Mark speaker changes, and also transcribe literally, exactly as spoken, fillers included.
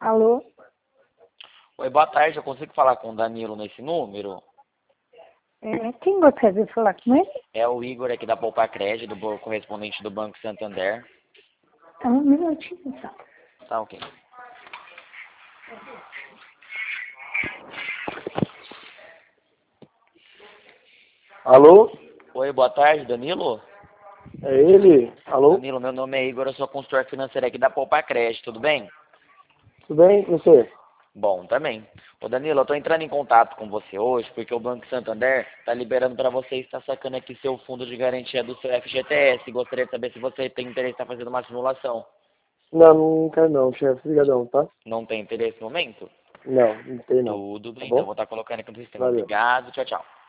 Speaker 1: Alô?
Speaker 2: Oi, boa tarde. Eu consigo falar com o Danilo nesse número?
Speaker 1: É, quem gostaria de falar com ele?
Speaker 2: É o Igor aqui da Poupa Crédito, do correspondente do Banco Santander.
Speaker 1: É um minutinho só.
Speaker 2: Tá, ok.
Speaker 3: Alô?
Speaker 2: Oi, boa tarde, Danilo.
Speaker 3: É ele? Alô?
Speaker 2: Danilo, meu nome é Igor, eu sou consultor financeiro aqui da Poupa Crédito, tudo bem?
Speaker 3: Tudo bem com você?
Speaker 2: Bom, também. Ô Danilo, eu tô entrando em contato com você hoje porque o Banco Santander tá liberando para você estar sacando aqui seu fundo de garantia do seu F G T S. Gostaria de saber se você tem interesse em estar fazendo uma simulação.
Speaker 3: Não, não quero não, chefe. Obrigadão, tá?
Speaker 2: Não tem interesse no momento?
Speaker 3: Não, não tem não.
Speaker 2: Tudo
Speaker 3: Tá
Speaker 2: bem, então eu
Speaker 3: bom?
Speaker 2: vou estar colocando aqui no sistema.
Speaker 3: Valeu.
Speaker 2: Obrigado, tchau, tchau.